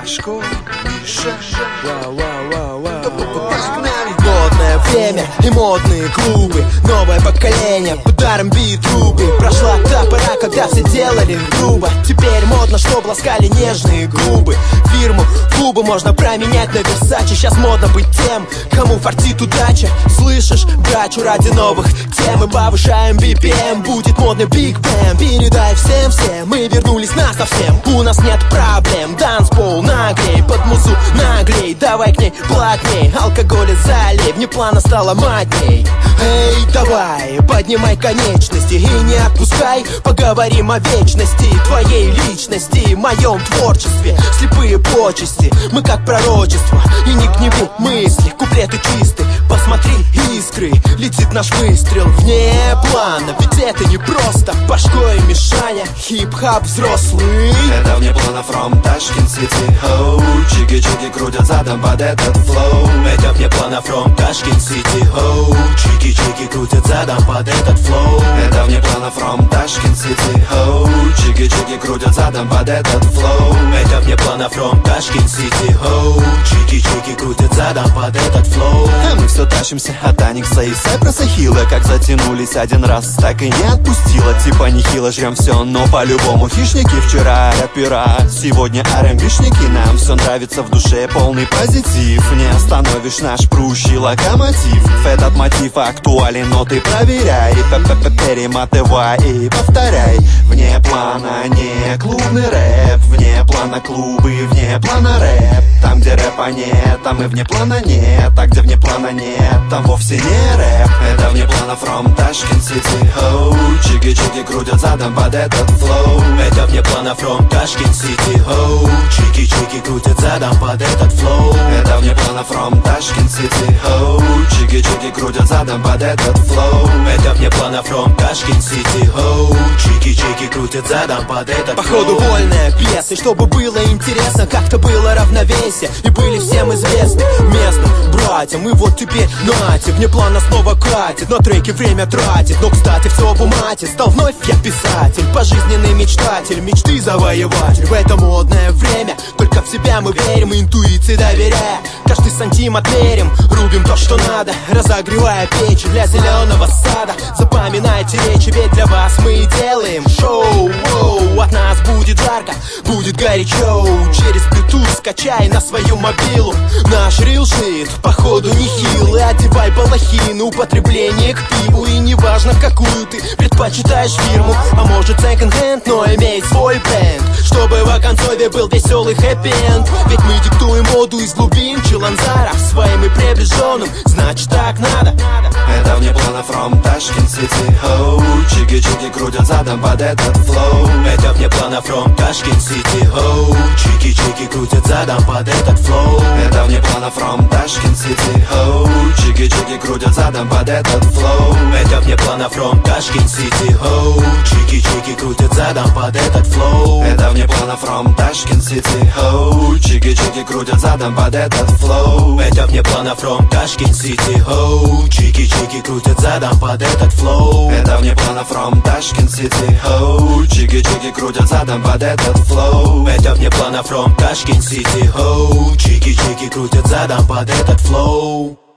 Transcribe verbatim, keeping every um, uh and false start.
Мишко, Миша. Вау, вау, вау, вау. Погнали. Модное время и модные клубы. Новое поколение, ударом бит трубы. Прошла та пора, когда все делали грубо. Теперь модно, чтоб ласкали нежные губы. Фирму, клубы можно променять на Версаче. Сейчас модно быть тем, кому фартит удача. Слышишь, брачу ради новых тем. Мы повышаем би пи эм, будет модный Биг Бэм. Передай всем-всем, мы вернулись насовсем. У нас нет проблем, данспол нагрей. Под музу наглей, давай к ней плотней. Алкоголя залей, вне плана стало модней. Эй, давай, поднимай конечности и не отпускай. Поговорим о вечности твоей личности, моем творчестве. Слепые почести, мы как пророчество. И не гневу мысли, куплеты чисты. Посмотри, искры, летит наш выстрел вне плана. Ведь это не просто башкой Мишаня. Хип-хап взрослый. Это вне плана from Tashkent City. Ho, чики-чики крутят задом под этот флоу. Это вне плана from Tashkent City. Ho, чики-чики крутят задом под этот флоу. Это вне плана from Tashkent City. Ho, чики-чики крутят задом под этот флоу. Это вне плана from Tashkent City. Ho, чики-чики крутят задом под этот флоу. А мы все тащимся от Аникса и Сайпроса Хилла. Как затянулись один раз, так и не отпустила. Типа нехило жрем все, но по-любому хищники. Вчера рэпера, сегодня ар эм би-шники. Нам все нравится в душе, полный позитив. Не остановишь наш прущий локомотив. Этот мотив актуален, но ты проверяй. Перематывай и повторяй. Вне плана не клубный рэп. Вне плана клубы, вне плана рэп. Там, где рэпа нет, там и вне плана нет. А где вне плана нет, там вовсе не рэп. Это вне плана from Tashkent City. Ho, чики-чики крутят задом под этот флоу. Это вне плана from Tashkent City. Ho, чики-чики крутят задом под этот флоу. Это вне плана from Tashkent City. Ho, чики-чики крутят задом под этот флоу. Это вне плана from Tashkent City. Ho, чики-чики крутят задом под этот флоу. Походу вольная пьеса, и чтобы было интересно, как-то было равновесие. И были всем известны местным братьям. И вот теперь нате, вне плана снова катит. На треки время тратит, но кстати все в умате. Стал вновь я писатель, пожизненный мечтатель. Мечты завоеватель. В это модное время только в себя мы верим, интуиции доверяя. Каждый сантим отмерим, рубим то, что надо, разогревая печь для зеленого сада. Запоминайте речи, ведь для вас мы и делаем шоу. Воу, от нас будет жарко, будет горячо. Через Bluetooth скачай на свою мобилу наш real shit, походу нехилый. Одевай балахин, употребление к пиву. И не важно, какую ты предпочитаешь фирму. А может секонд-хенд, но имей свой бренд, чтобы в оконцове был веселый хэппи-энд. Ведь мы диктуем моду из глубин Чиланзара своим и приближенным, значит так надо. Это вне плана from Tashkent City. Ho, чики-чики крутят задом под этот флоу. Это вне плана from Tashkent City. Ho, чики-чики крутят задом под этот флоу. Это вне плана from Tashkent City. Ho, чики-чики крутят задом под этот флоу. Это вне плана from Tashkent City. Ho, чики-чики крутят задом под этот флоу. Это вне плана from Tashkent City. Ho, чики-чики крутят задом под этот флоу. Это вне плана from Tashkent City. Ho, чики-чики крутят задом под этот флоу. Это вне плана from Tashkent City. Ho, чики-чики крутят задом под этот флоу. Это вне плана from Tashkent City. Ho, чики-чики крутят задом под этот флоу.